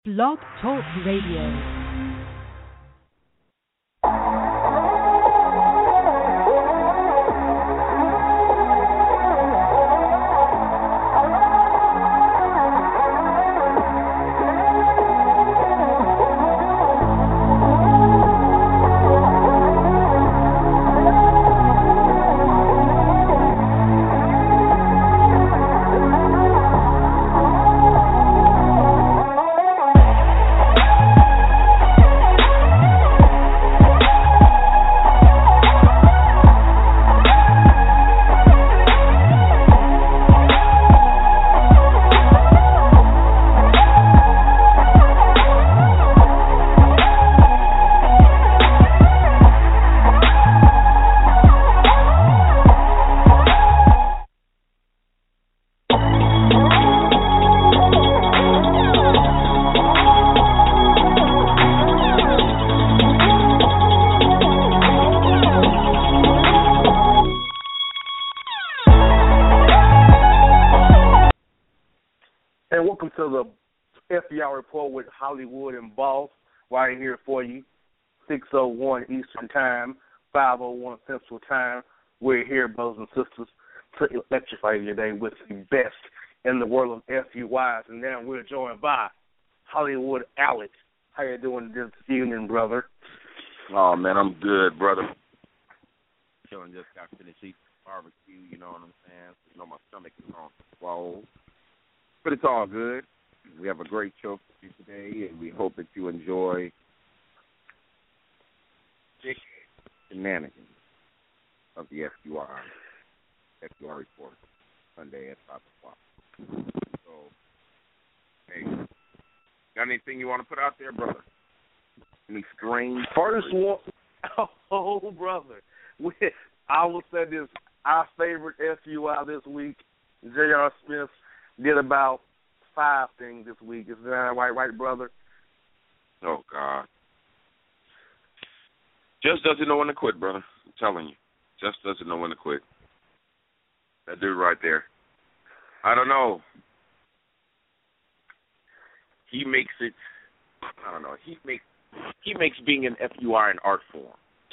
Blog Talk Radio. FBR Report with Hollywood and Boss, right here for you, 6:01 Eastern Time, 5:01 Central Time. We're here, brothers and sisters, to electrify your day with the best in the world of FUIs. And now we're joined by Hollywood Alex. How you doing this evening, brother? Oh, man, I'm good, brother. Chilling, just got finished eating barbecue, you know what I'm saying? You know, my stomach is on swole. But it's all good. We have a great show for you today, and we hope that you enjoy the shenanigans of the FUR Report, Sunday at 5 o'clock. So, hey, got anything you want to put out there, brother? Any strange? First one, oh, brother. I will say this, our favorite FUI this week, J.R. Smith, did about 5 things this week. Is that right, brother? Oh, God. Just doesn't know when to quit, brother. I'm telling you. Just doesn't know when to quit. That dude right there. I don't know. He makes it, I don't know. He makes being an FUR an art form.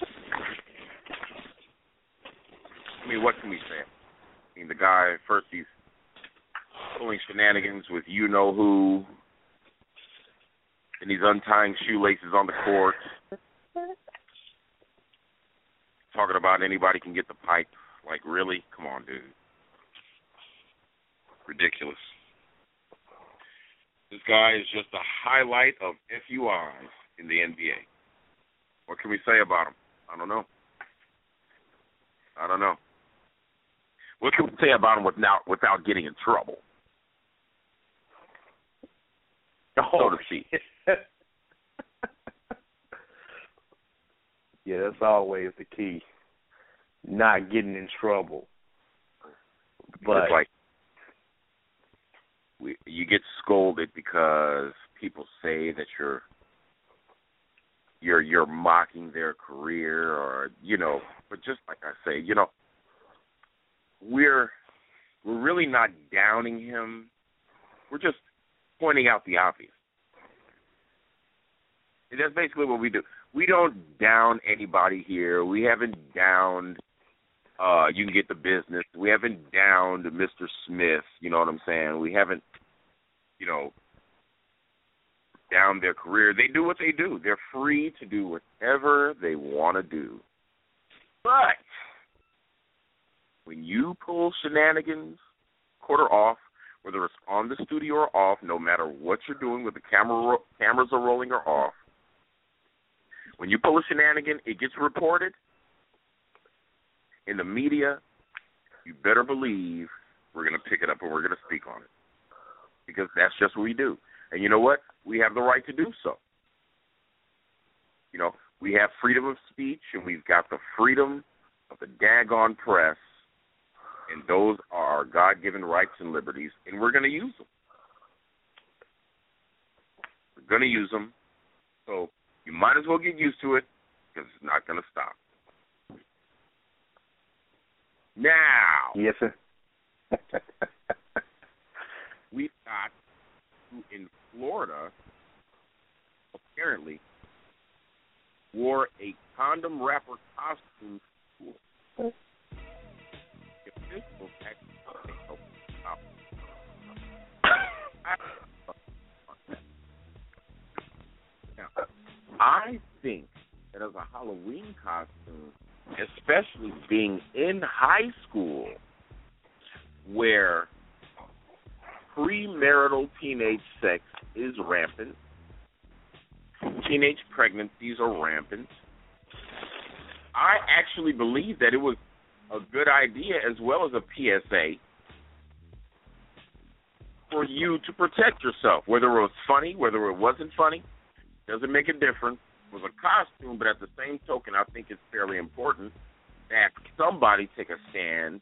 I mean, what can we say? I mean, the guy, first he's pulling shenanigans with you-know-who, and he's untying shoelaces on the court, talking about anybody can get the pipe. Like, really? Come on, dude. Ridiculous. This guy is just a highlight of FUIs in the NBA. What can we say about him? I don't know. What can we say about him without getting in trouble? So to speak. Yeah, that's always the key. Not getting in trouble. But it's like you get scolded because people say that you're mocking their career, or but just like I say, we're really not downing him. We're just pointing out the obvious. And that's basically what we do. We don't down anybody here. We haven't downed You Can Get the Business. We haven't downed Mr. Smith, you know what I'm saying? We haven't, downed their career. They do what they do. They're free to do whatever they want to do. But when you pull shenanigans, quarter off, whether it's on the studio or off, no matter what you're doing, whether the cameras are rolling or off, when you pull a shenanigan, it gets reported in the media. You better believe we're going to pick it up and we're going to speak on it, because that's just what we do. And you know what? We have the right to do so. We have freedom of speech, and we've got the freedom of the daggone press, and those are our God-given rights and liberties, and we're going to use them. We're going to use them, so you might as well get used to it, because it's not going to stop. Now, yes, sir. we've got in Florida apparently wore a condom wrapper costume to school. If this was actually now, I think that as a Halloween costume, especially being in high school, where premarital teenage sex is rampant, teenage pregnancies are rampant, I actually believe that it was a good idea as well as a PSA for you to protect yourself, whether it was funny, whether it wasn't funny, doesn't make a difference. It was a costume, but at the same token, I think it's fairly important that somebody take a stand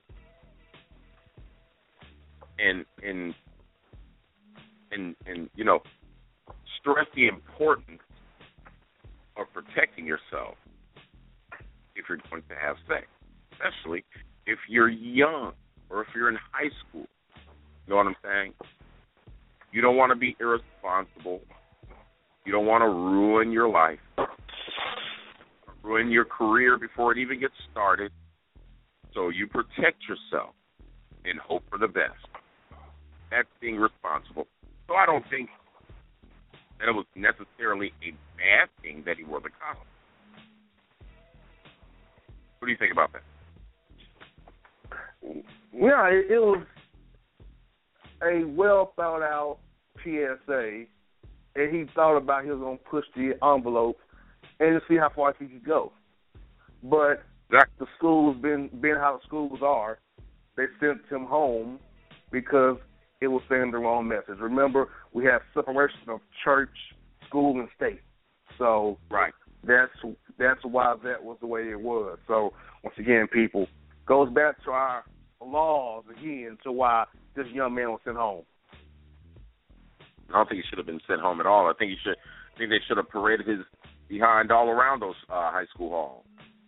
and you know, stress the importance of protecting yourself if you're going to have sex, especially if you're young or if you're in high school. You know what I'm saying? You don't want to be irresponsible. You don't want to ruin your life, ruin your career before it even gets started. So you protect yourself and hope for the best. That's being responsible. So I don't think that it was necessarily a bad thing that he wore the costume. What do you think about that? Yeah, it was a well thought out PSA, and he thought about he was going to push the envelope and see how far he could go. But the schools, being how the schools are, they sent him home because it was sending the wrong message. Remember, we have separation of church, school, and state. So right. That's why that was the way it was. So once again, people, goes back to our laws again to why this young man was sent home. I don't think he should have been sent home at all. I think they should have paraded his behind all around those high school halls.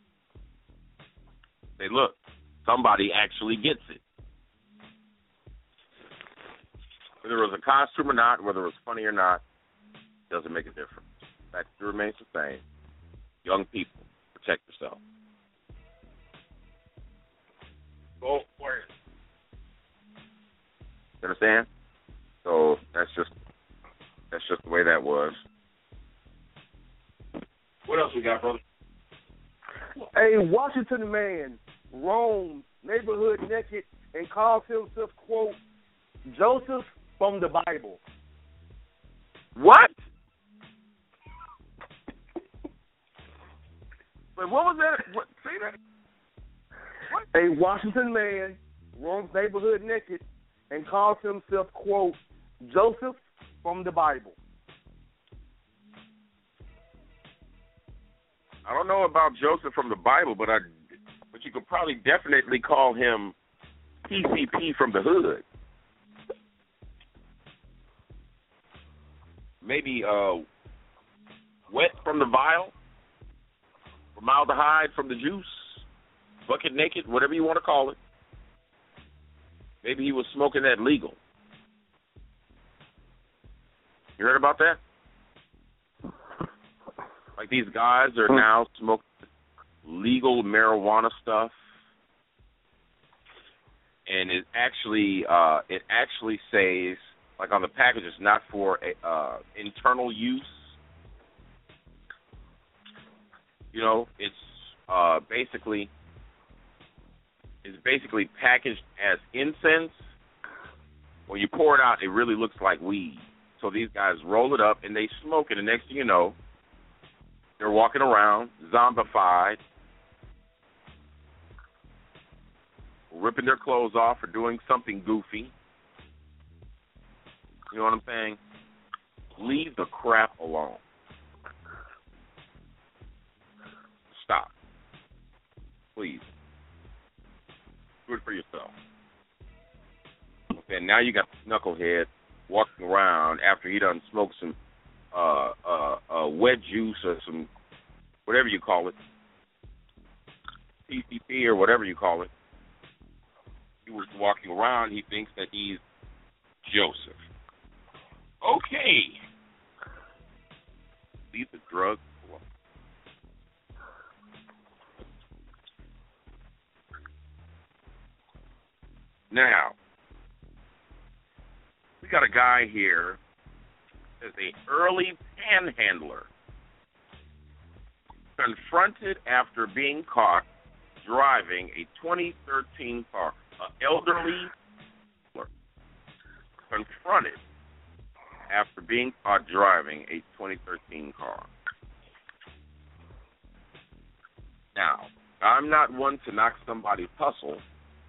Say, look, somebody actually gets it. Whether it was a costume or not, whether it was funny or not, doesn't make a difference. The fact remains the same. Young people, protect yourself. Go for it. You understand? So that's just the way that was. What else we got, brother? A Washington man roams neighborhood naked and calls himself, quote, Joseph from the Bible. What? Wait, what was that? Say that. What? A Washington man roams neighborhood naked and calls himself, quote, Joseph from the Bible. I don't know about Joseph from the Bible, but you could probably definitely call him PCP from the hood. Maybe wet from the vial, formaldehyde from the juice, bucket naked, whatever you want to call it. Maybe he was smoking that legal. You heard about that? Like these guys are now smoking legal marijuana stuff, and it actually says, like on the package, it's not for internal use. You know, it's basically packaged as incense. When you pour it out, it really looks like weed. So these guys roll it up and they smoke it, and next thing you know, they're walking around zombified, ripping their clothes off or doing something goofy. You know what I'm saying? Leave the crap alone. Stop. Please. Do it for yourself. Okay, now you got the knucklehead walking around after he done smoked some wet juice or some, whatever you call it, PCP or whatever you call it. He was walking around, he thinks that he's Joseph. Okay. see the drug flow. Now, we got a guy here that's an early panhandler, confronted after being caught driving a 2013 car. An elderly confronted after being caught driving a 2013 car. Now, I'm not one to knock somebody's hustle,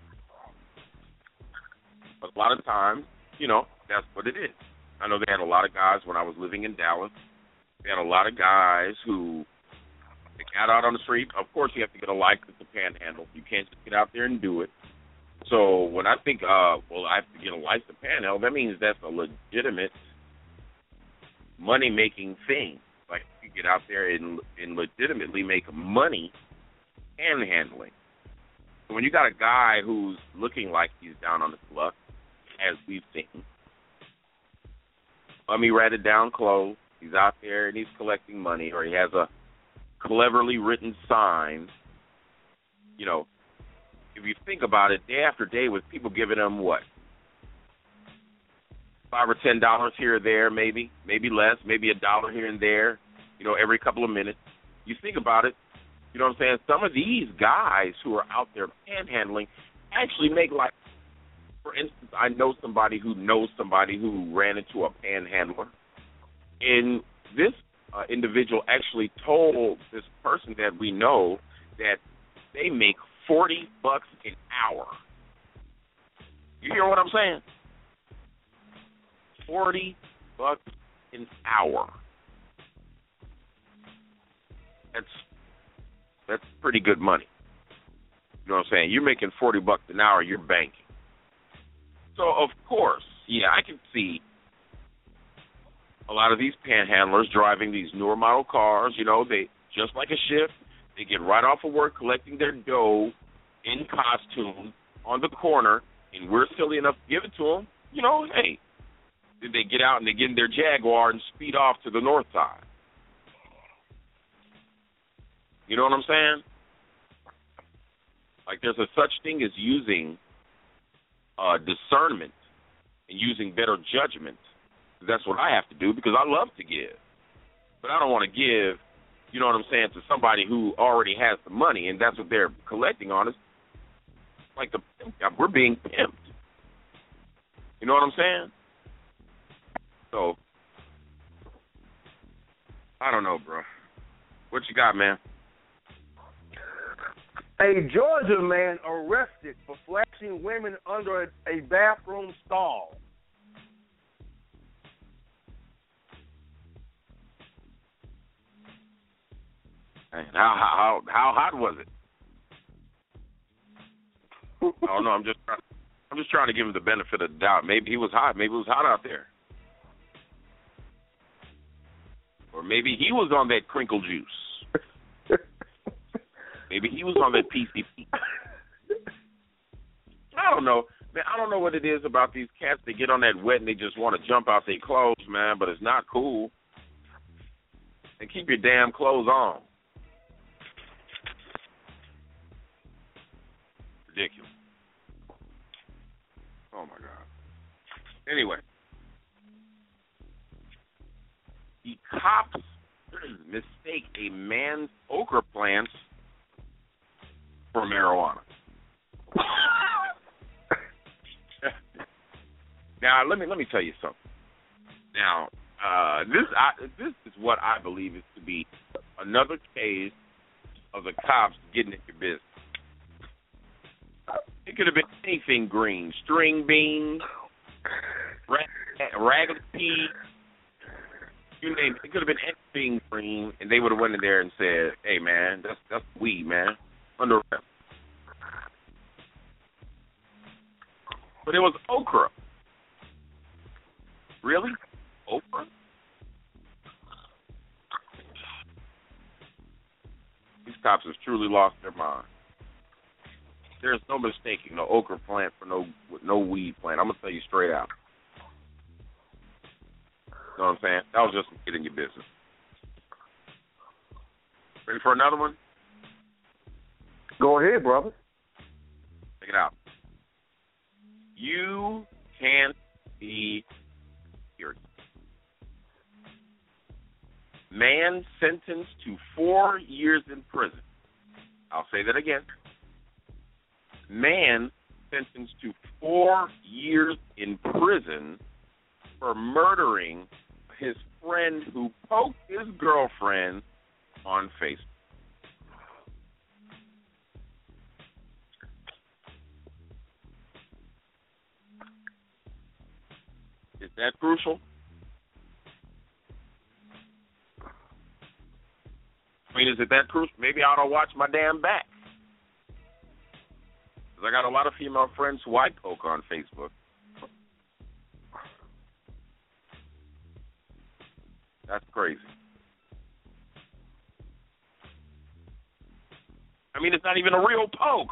but a lot of times, that's what it is. I know they had a lot of guys when I was living in Dallas. They had a lot of guys who they got out on the street. Of course, you have to get a license to panhandle. You can't just get out there and do it. So when I think, I have to get a license to panhandle, that means that's a legitimate money-making thing. Like, you get out there and legitimately make money panhandling. So when you got a guy who's looking like he's down on his luck, as we've seen, ratted down clothes, he's out there and he's collecting money, or he has a cleverly written sign, if you think about it, day after day with people giving him what? $5 or $10 here or there, maybe less, maybe $1 here and there, every couple of minutes. You think about it, you know what I'm saying? Some of these guys who are out there panhandling actually make, like, for instance, I know somebody who knows somebody who ran into a panhandler, and this individual actually told this person that we know that they make $40 an hour. You hear what I'm saying? $40 an hour. That's pretty good money. You know what I'm saying? You're making $40 an hour, you're banking. So, of course, I can see a lot of these panhandlers driving these newer model cars. They, just like a shift, they get right off of work collecting their dough in costume on the corner, and we're silly enough to give it to them. Hey, did they get out and they get in their Jaguar and speed off to the north side? You know what I'm saying? Like, there's a such thing as using discernment and using better judgment. That's what I have to do, because I love to give. But I don't want to give, you know what I'm saying, to somebody who already has the money, and that's what they're collecting on us. Like we're being pimped. You know what I'm saying? So, I don't know, bro. What you got, man? A Georgia man arrested for flashing women under a bathroom stall. And how hot was it? Oh no, I'm just trying to give him the benefit of the doubt. Maybe he was hot. Maybe it was hot out there, or maybe he was on that crinkle juice. Maybe he was on that PCP. I don't know. Man, I don't know what it is about these cats. They get on that wet and they just want to jump out their clothes, man, but it's not cool. And keep your damn clothes on. Ridiculous. Oh, my God. Anyway. The cops mistake a man's okra plants for marijuana. Now, let me tell you something. Now, this is what I believe is to be another case of the cops getting in your business. It could have been anything green, string beans, ragged pea, you name it. It could have been anything green, and they would have went in there and said, "Hey, man, that's weed, man, under arrest." But it was okra. Really? Okra? These cops have truly lost their mind. There's no mistaking no okra plant for no weed plant. I'm going to tell you straight out. You know what I'm saying? That was just getting your business. Ready for another one? Go ahead, brother. Check it out. You can't be here. Man sentenced to 4 years in prison. I'll say that again. Man sentenced to 4 years in prison for murdering his friend who poked his girlfriend on Facebook. Is that crucial? I mean, is it that crucial? Maybe I ought to watch my damn back. Because I got a lot of female friends who I poke on Facebook. That's crazy. I mean, it's not even a real poke.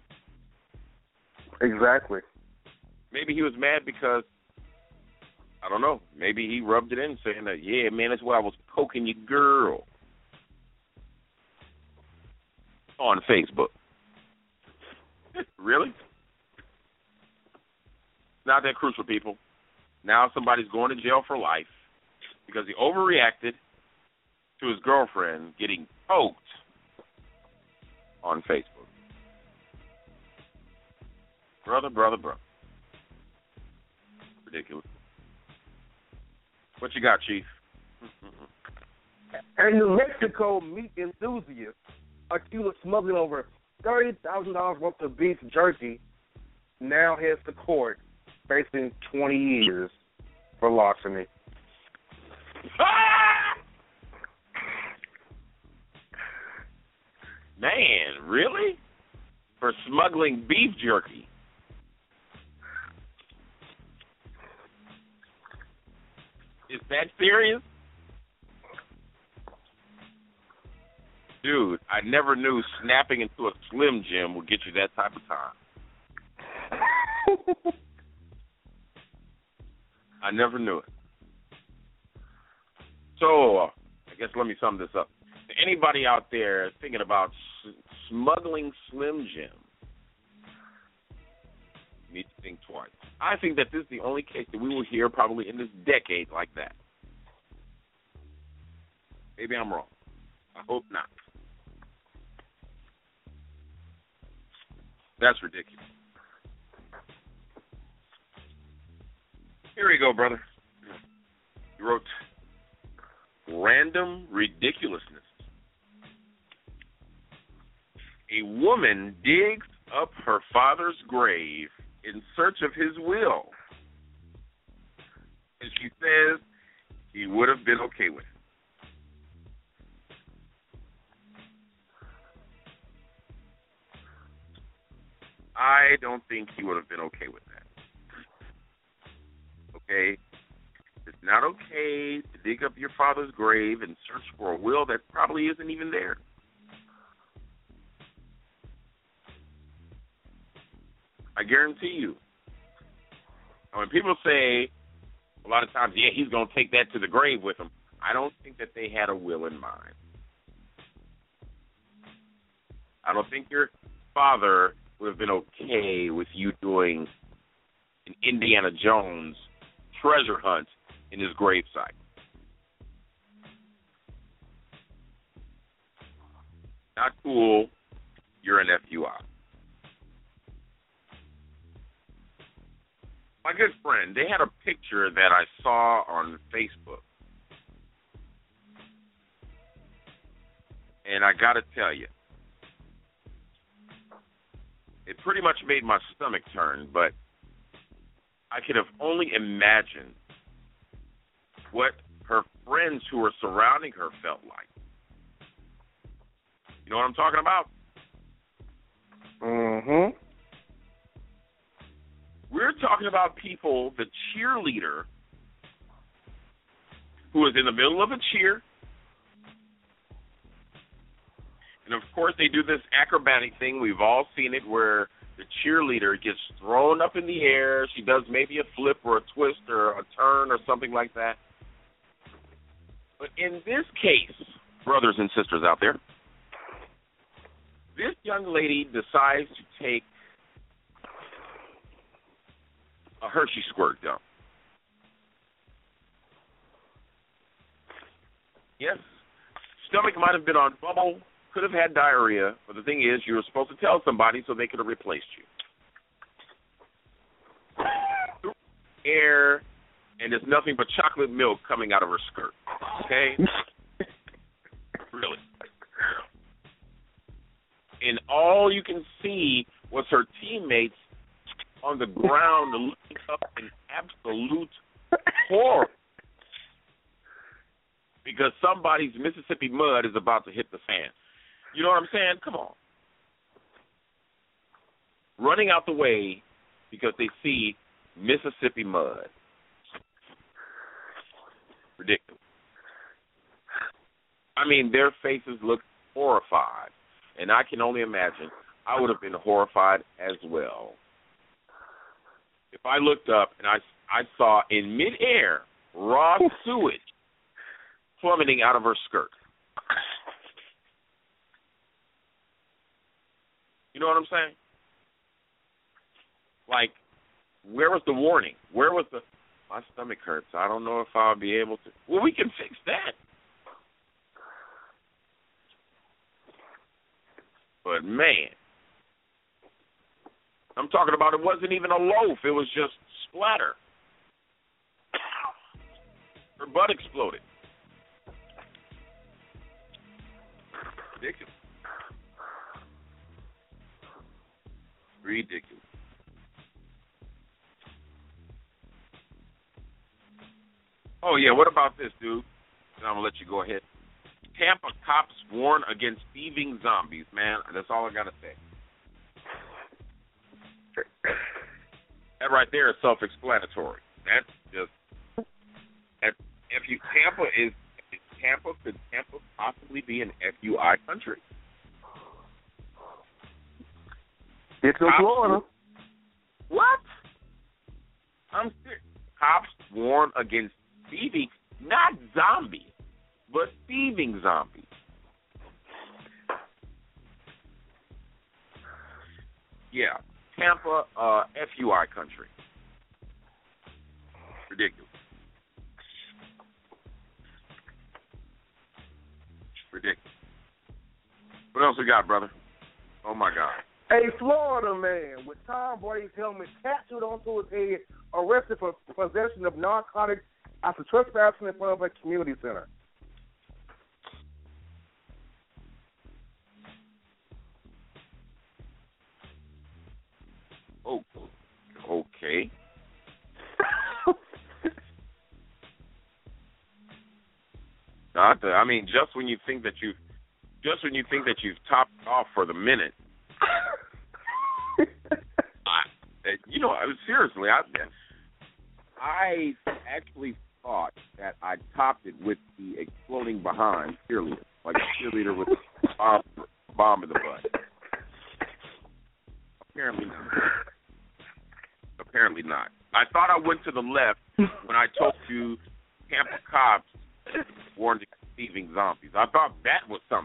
Exactly. Maybe he was mad because, I don't know, maybe he rubbed it in saying that, yeah, man, that's why I was poking your girl on Facebook. Really? Not that crucial, people. Now somebody's going to jail for life because he overreacted to his girlfriend getting poked on Facebook. Brother. Ridiculous. What you got, Chief? And New Mexico meat enthusiast accused of smuggling over $30,000 worth of beef jerky now heads to court facing 20 years for larceny. Man, really? For smuggling beef jerky? Is that serious? Dude, I never knew snapping into a Slim Jim would get you that type of time. I never knew it. So, I guess let me sum this up. To anybody out there thinking about smuggling Slim Jim, you need to think twice. I think that this is the only case that we will hear probably in this decade like that. Maybe I'm wrong. I hope not. That's ridiculous. Here we go, brother. You wrote random ridiculousness. A woman digs up her father's grave in search of his will. And she says he would have been okay with it. I don't think he would have been okay with that. Okay? It's not okay to dig up your father's grave and search for a will that probably isn't even there. I guarantee you. When people say a lot of times, yeah, he's going to take that to the grave with him, I don't think that they had a will in mind. I don't think your father would have been okay with you doing an Indiana Jones treasure hunt in his gravesite. Not cool. You're an FUI. My good friend, they had a picture that I saw on Facebook. And I got to tell you, it pretty much made my stomach turn, but I could have only imagined what her friends who were surrounding her felt like. You know what I'm talking about? Mm-hmm. We're talking about people, the cheerleader, who is in the middle of a cheer. And, of course, they do this acrobatic thing. We've all seen it where the cheerleader gets thrown up in the air. She does maybe a flip or a twist or a turn or something like that. But in this case, brothers and sisters out there, This young lady decides to take a Hershey squirt dump. Yes. Stomach might have been on bubble, could have had diarrhea, but the thing is, you were supposed to tell somebody so they could have replaced you. Air, and there's nothing but chocolate milk coming out of her skirt. Okay? Really. And all you can see was her teammates on the ground looking up in absolute horror because somebody's Mississippi mud is about to hit the fan. You know what I'm saying? Come on. Running out the way because they see Mississippi mud. Ridiculous. I mean, their faces look horrified, and I can only imagine I would have been horrified as well. If I looked up and I saw in midair raw sewage plummeting out of her skirt. You know what I'm saying? Like, where was the warning? Where was my stomach hurts. I don't know if I'll be able to. Well, we can fix that. But, man, I'm talking about it wasn't even a loaf. It was just splatter. Her butt exploded. Ridiculous. Ridiculous. Oh, yeah, what about this, dude? And I'm going to let you go ahead. Tampa cops warn against thieving zombies, man. That's all I got to say. That right there is self-explanatory. That's just could Tampa possibly be an FUI country? It's in Florida. What? I'm serious. Cops warn against thieving, not zombies, but thieving zombies. Yeah, Tampa, FUI country. Ridiculous. Ridiculous. What else we got, brother? Oh, my God. A Florida man with Tom Brady's helmet tattooed onto his head arrested for possession of narcotics after trespassing in front of a community center. Oh, okay. I mean, just when you think that you've topped off for the minute, seriously, I actually thought that I topped it with the exploding behind cheerleader, like a cheerleader with a bomb in the butt. Apparently not. I thought I went to the left when I told you Tampa cops warned against thieving zombies. I thought that was something.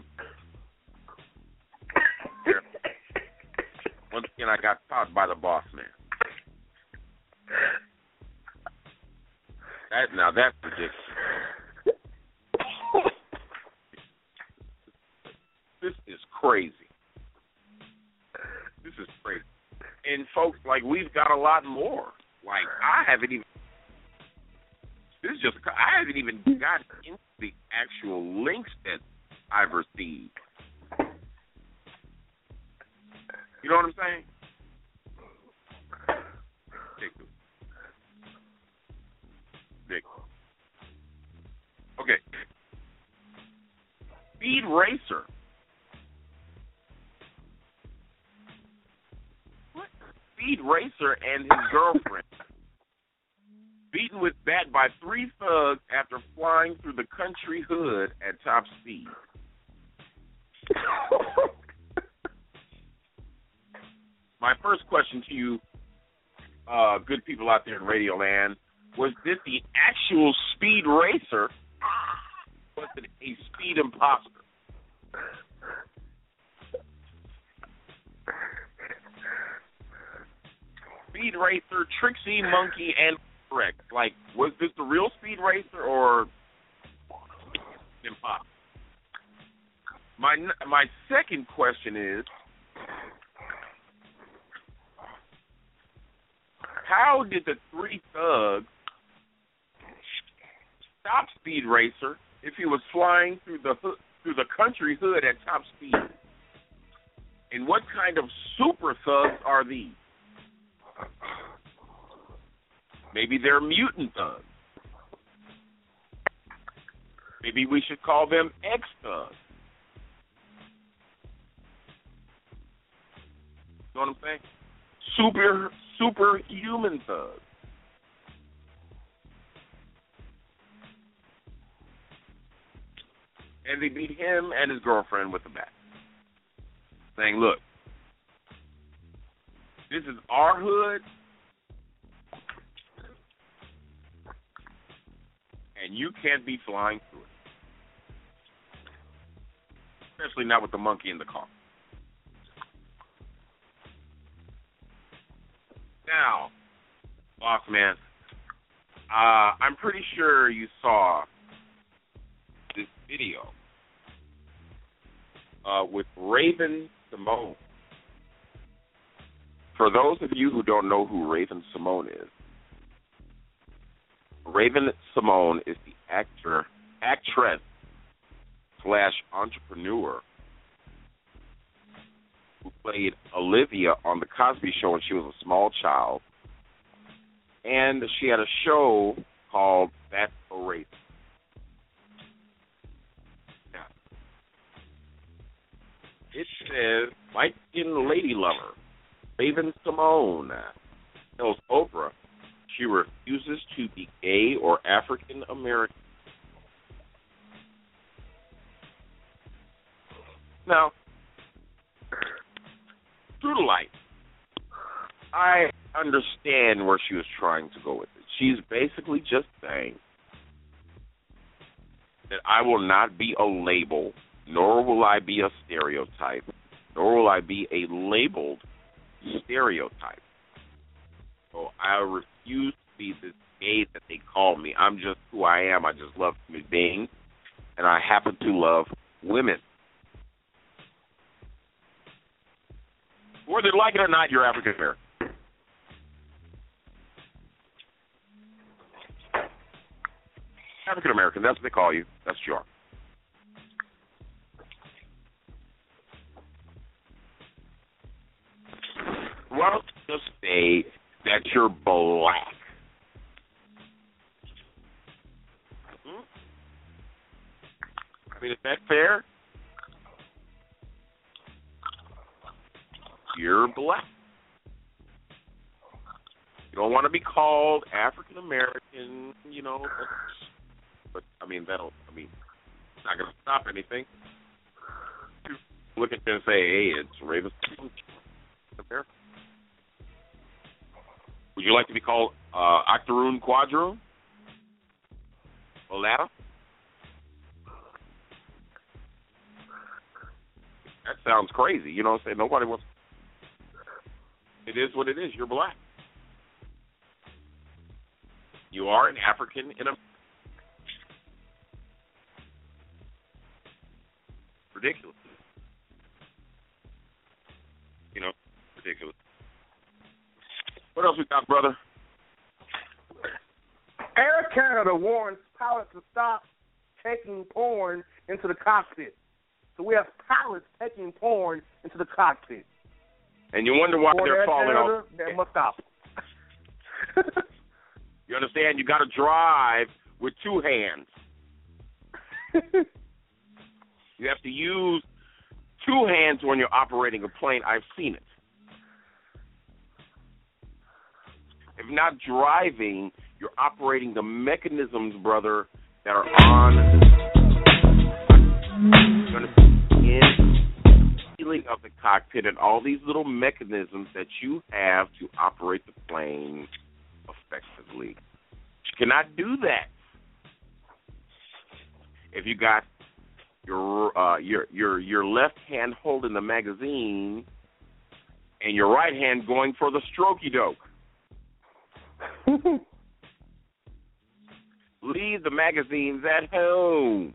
Once again, I got caught by the boss man. That's ridiculous. This is crazy. This is crazy. And folks, like, we've got a lot more. Like, I haven't even gotten into the actual links that I've received. You know what I'm saying? Ridiculous. Okay. Speed Racer. What? Speed Racer and his girlfriend beaten with bat by 3 thugs after flying through the country hood at top speed. My first question to you, good people out there in Radio Land, was this the actual Speed Racer? Was it a speed imposter? Speed Racer, Trixie, Monkey, and Rex. Like, was this the real Speed Racer or impossible? My second question is, how did the three thugs stop Speed Racer if he was flying through the country hood at top speed? And what kind of super thugs are these? Maybe they're mutant thugs. Maybe we should call them X-thugs. You know what I'm saying? Superhuman thugs. And they beat him and his girlfriend with the bat, saying, look, this is our hood, and you can't be flying through it. Especially not with the monkey in the car. Now, boss man, I'm pretty sure you saw this video with Raven-Symoné. For those of you who don't know who Raven-Symoné is, Raven-Symoné is the actress/entrepreneur who played Olivia on The Cosby Show when she was a small child. And she had a show called That's So Raven. It says, light-skinned lady lover, Raven-Symoné, tells Oprah she refuses to be gay or African American. Now, through the light, I understand where she was trying to go with it. She's basically just saying that I will not be a label, nor will I be a stereotype, nor will I be a labeled stereotype. So I refuse to be this gay that they call me. I'm just who I am. I just love human beings, and I happen to love women. Whether they like it or not, you're African American. African American, that's what they call you. That's what you are. Well, just say that you're black. I mean, is that fair? You're black. You don't want to be called African American, you know. But I mean, it's not going to stop anything. Look at them and say, hey, it's Raven. Would you like to be called Octoroon Quadroon? Olata? That sounds crazy. You know what I'm saying? Nobody wants. It is what it is. You're black. You are an African in a ridiculous. You know, ridiculous. What else we got, brother? Air Canada warns pilots to stop taking porn into the cockpit. So we have pilots taking porn into the cockpit. And you wonder why they're falling off. They must stop. You understand? You got to drive with two hands. You have to use two hands when you're operating a plane. I've seen it. If not driving, you're operating the mechanisms, brother, that are on of the cockpit and all these little mechanisms that you have to operate the plane effectively. You cannot do that if you got your left hand holding the magazine and your right hand going for the strokey doke. Leave the magazines at home.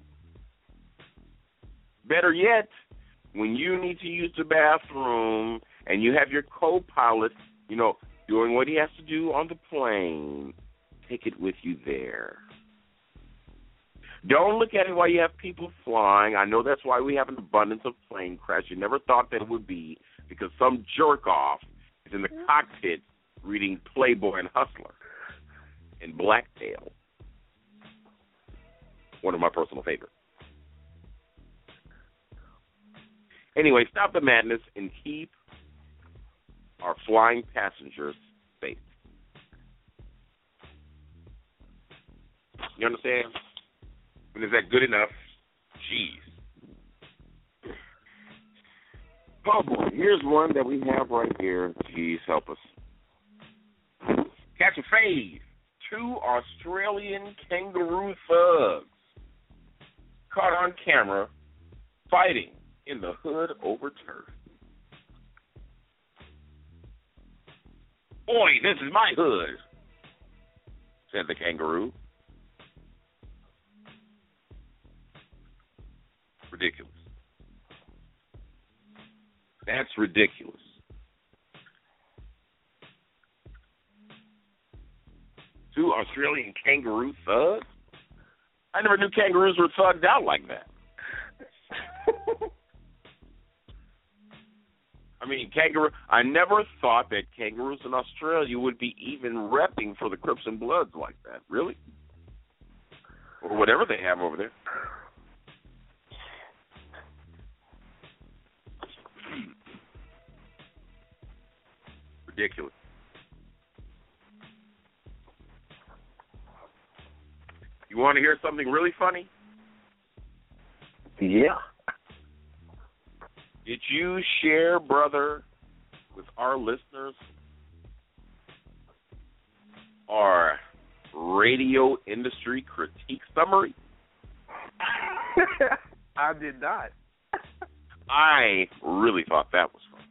Better yet, when you need to use the bathroom and you have your co-pilot, doing what he has to do on the plane, take it with you there. Don't look at it while you have people flying. I know that's why we have an abundance of plane crashes. You never thought that it would be because some jerk-off is in the cockpit reading Playboy and Hustler and Blacktail. One of my personal favorites. Anyway, stop the madness and keep our flying passengers safe. You understand? And is that good enough? Jeez. Oh, boy. Here's one that we have right here. Jeez, help us. Catch a fade. 2 Australian kangaroo thugs caught on camera fighting in the hood over turf. Boy, this is my hood, said the kangaroo. Ridiculous. That's ridiculous. Two Australian kangaroo thugs? I never knew kangaroos were thugged out like that. I mean, I never thought that kangaroos in Australia would be even repping for the Crips and Bloods like that. Really? Or whatever they have over there. Ridiculous. You want to hear something really funny? Yeah. Did you share, brother, with our listeners our radio industry critique summary? I did not. I really thought that was fun.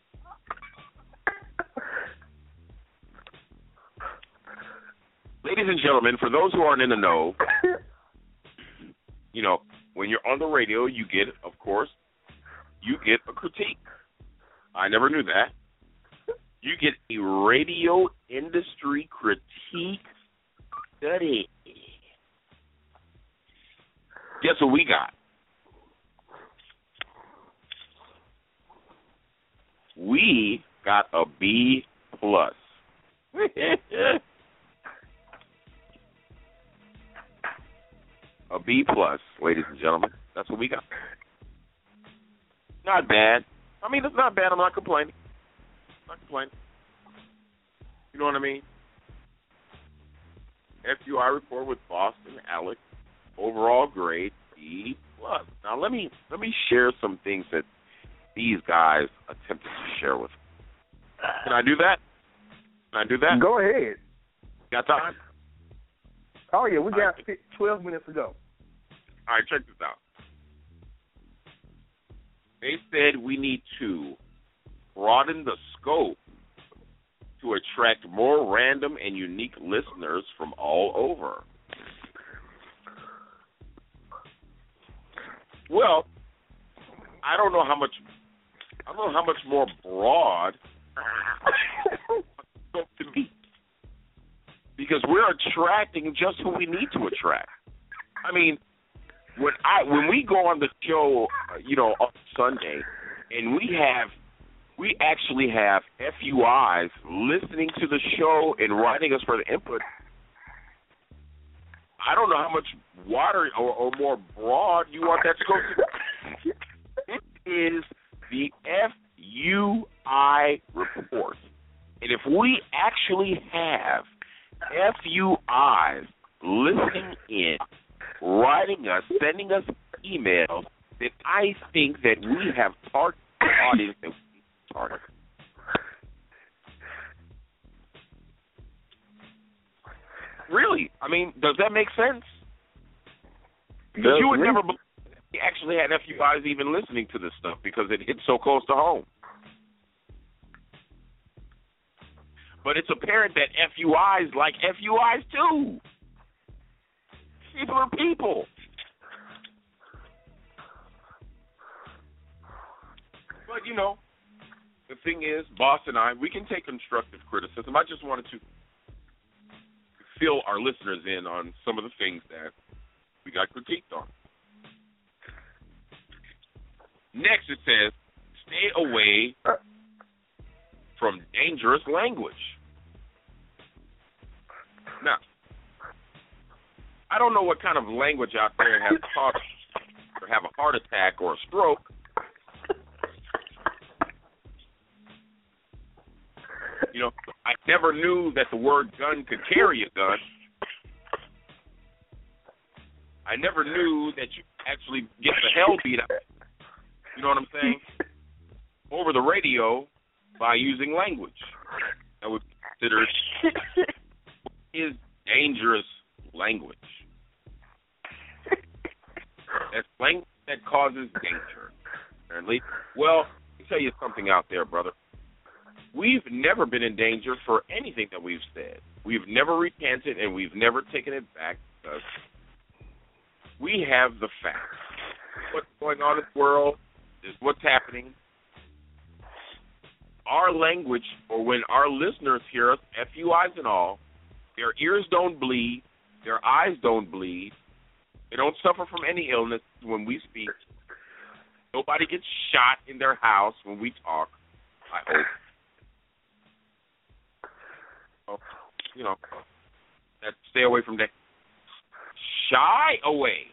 Ladies and gentlemen, for those who aren't in the know, when you're on the radio, you get a critique. I never knew that. You get a radio industry critique study. Guess what we got? We got a B+. A B+, ladies and gentlemen. That's what we got. Not bad. I mean, it's not bad. I'm not complaining. You know what I mean? FUI report with Boston Alex. Overall grade B+. Now let me share some things that these guys attempted to share with me. Can I do that? Go ahead. Got time? Oh, yeah, we got 12 minutes to go. All right, check this out. They said we need to broaden the scope to attract more random and unique listeners from all over. Well, I don't know how much more broad to be, because we're attracting just who we need to attract. I mean, when we go on the show, on Sunday, and we actually have FUIs listening to the show and writing us for the input. I don't know how much wider or more broad you want that to go to. It is the FUI report. And if we actually have FUIs listening in, writing us, sending us emails, then I think that we have targeted the audience that we need to target. Really? I mean, does that make sense? Because you would never believe we actually had FUIs even listening to this stuff because it hit so close to home. But it's apparent that FUIs like FUIs too. People are people. But, you know, the thing is, Boss and I, we can take constructive criticism. I just wanted to fill our listeners in on some of the things that we got critiqued on. Next, it says, stay away from dangerous language. Now, I don't know what kind of language out there has caused or have a heart attack or a stroke. You know, I never knew that the word gun could carry a gun. I never knew that you actually get the hell beat out. You know what I'm saying? Over the radio by using language that would be considered is dangerous language. That's language that causes danger. Apparently. Well, let me tell you something out there, brother. We've never been in danger for anything that we've said. We've never recanted and we've never taken it back because we have the facts. What's going on in the world is what's happening. Our language, or when our listeners hear us, FUIs and all, their ears don't bleed, their eyes don't bleed, they don't suffer from any illness when we speak. Nobody gets shot in their house when we talk, I hope. So, you know, that stay away from that. Shy away.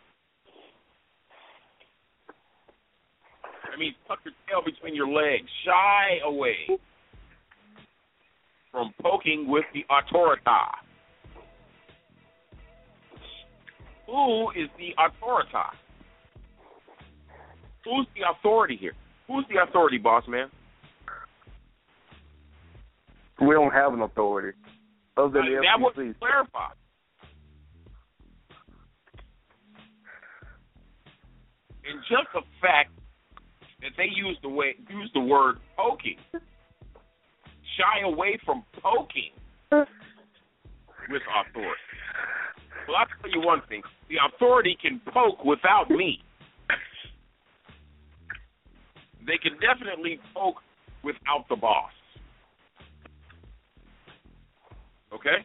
I mean, tuck your tail between your legs. Shy away from poking with the autorita. Who is the autorita? Who's the authority here? Who's the authority, boss man? We don't have an authority. Other than the that FCC. was clarified. And just the fact that they use the word poking, shy away from poking with authority. Well, I'll tell you one thing. The authority can poke without me. They can definitely poke without the boss. Okay?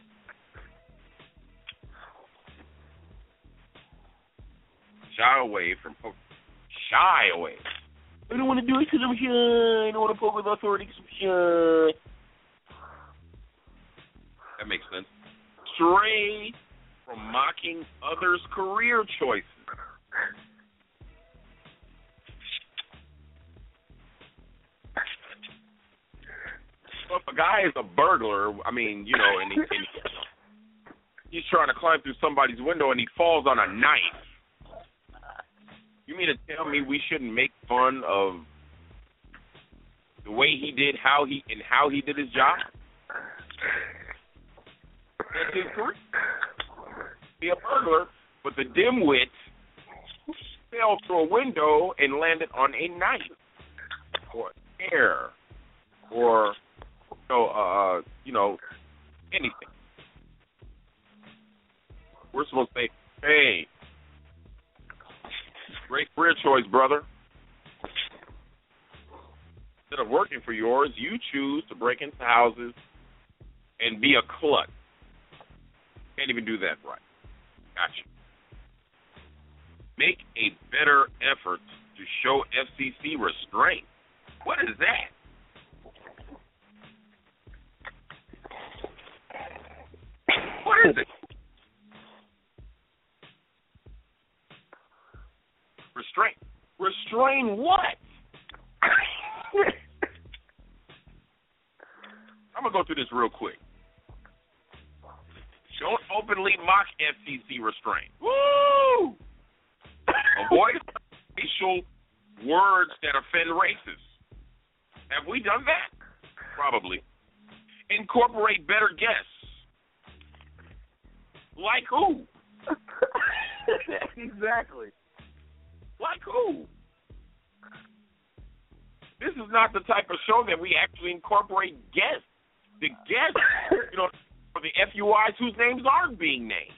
Shy away from poking. Shy away. I don't want to do it because I'm shy. I don't want to poke with authority because I'm shy. That makes sense. Stray from mocking others' career choices. So if a guy is a burglar, I mean, you know, and he's trying to climb through somebody's window and he falls on a knife, you mean to tell me we shouldn't make fun of the way he did, how he did his job? That's his career. Be a burglar, but the dimwit fell through a window and landed on a knife or a chair or anything. We're supposed to say, hey, great career choice, brother. Instead of working for yours, you choose to break into houses and be a klutz. Can't even do that right. Gotcha. Make a better effort to show FCC restraint. What is that? What is it? Restraint. Restrain what? I'm going to go through this real quick. Don't openly mock FCC restraint. Woo! Avoid racial words that offend races. Have we done that? Probably. Incorporate better guests. Like who? Exactly. Like who? This is not the type of show that we actually incorporate guests. the guests, for the FUIs whose names aren't being named.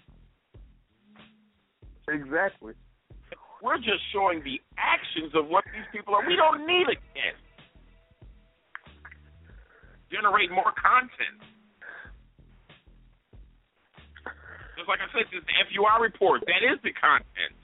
Exactly. We're just showing the actions of what these people are. We don't need a guest. Generate more content. Just like I said, this is the FUI report. That is the content.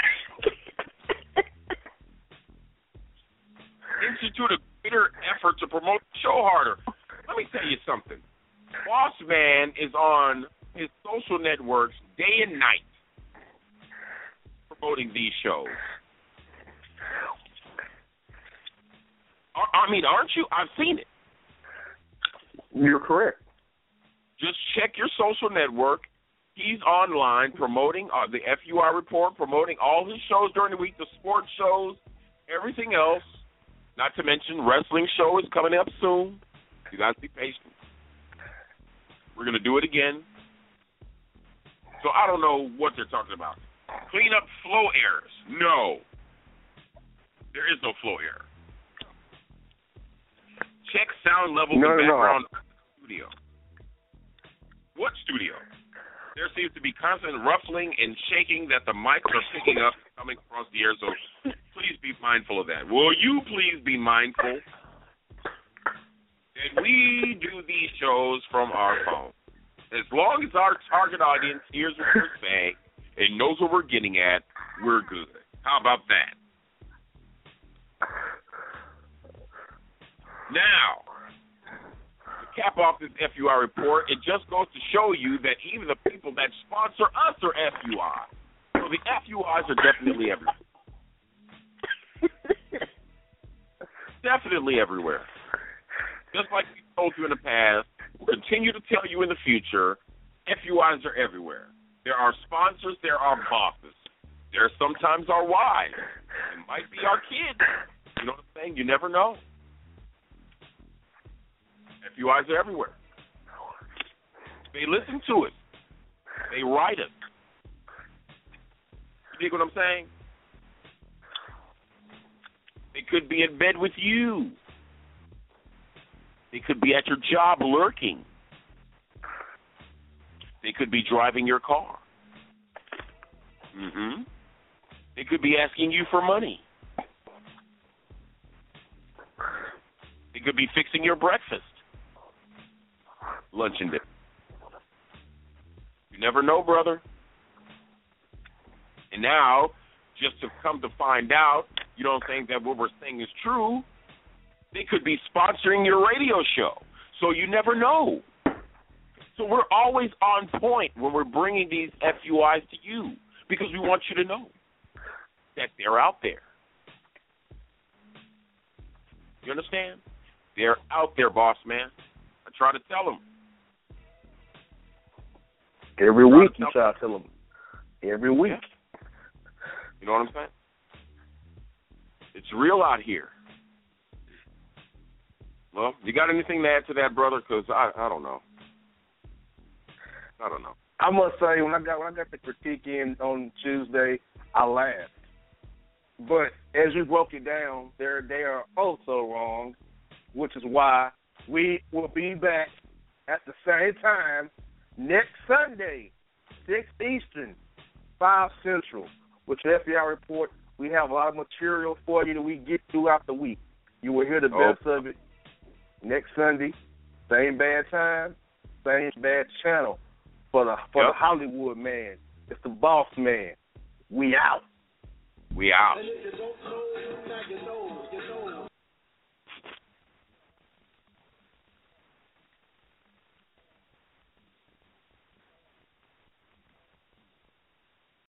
Institute a greater effort to promote the show harder. Let me tell you something. Boss Man is on his social networks day and night promoting these shows. I mean, aren't you? I've seen it. You're correct. Just check your social network. He's online promoting the FUI report, promoting all his shows during the week, the sports shows, everything else. Not to mention, wrestling show is coming up soon. You guys be patient. We're going to do it again. So I don't know what they're talking about. Clean up flow errors. No. There is no flow error. Check sound levels in background studio. What studio? There seems to be constant ruffling and shaking that the mics are picking up coming across the air, so please be mindful of that. Will you please be mindful that we do these shows from our phone? As long as our target audience hears what we're saying and knows what we're getting at, we're good. How about that? Now, to cap off this FUI report, it just goes to show you that even the people that sponsor us are FUI. So the FUIs are definitely everywhere. Definitely everywhere. Just like we told you in the past, we'll continue to tell you in the future, FUIs are everywhere. There are sponsors, there are bosses. There are sometimes our wives. It might be our kids. You know what I'm saying? You never know. FUIs are everywhere. They listen to us. They write us. You dig what I'm saying? They could be in bed with you. They could be at your job lurking. They could be driving your car. They could be asking you for money. They could be fixing your breakfast, lunch, and dinner. You never know, brother. And now, just to come to find out, you don't think that what we're saying is true, they could be sponsoring your radio show. So you never know. So we're always on point when we're bringing these FUIs to you because we want you to know that they're out there. You understand? They're out there, boss man. I try to tell them. Every week you try to tell them. Every week. Yeah. You know what I'm saying? It's real out here. Well, you got anything to add to that, brother? Because I don't know. I don't know. I must say, when I got the critique in on Tuesday, I laughed. But as we broke it down, they are also wrong, which is why we will be back at the same time next Sunday, 6 Eastern, 5 Central, with the FBI report. We have a lot of material for you that we get throughout the week. You will hear the best of it next Sunday, same bad time, same bad channel for the Hollywood man. It's the boss man. We out. We out.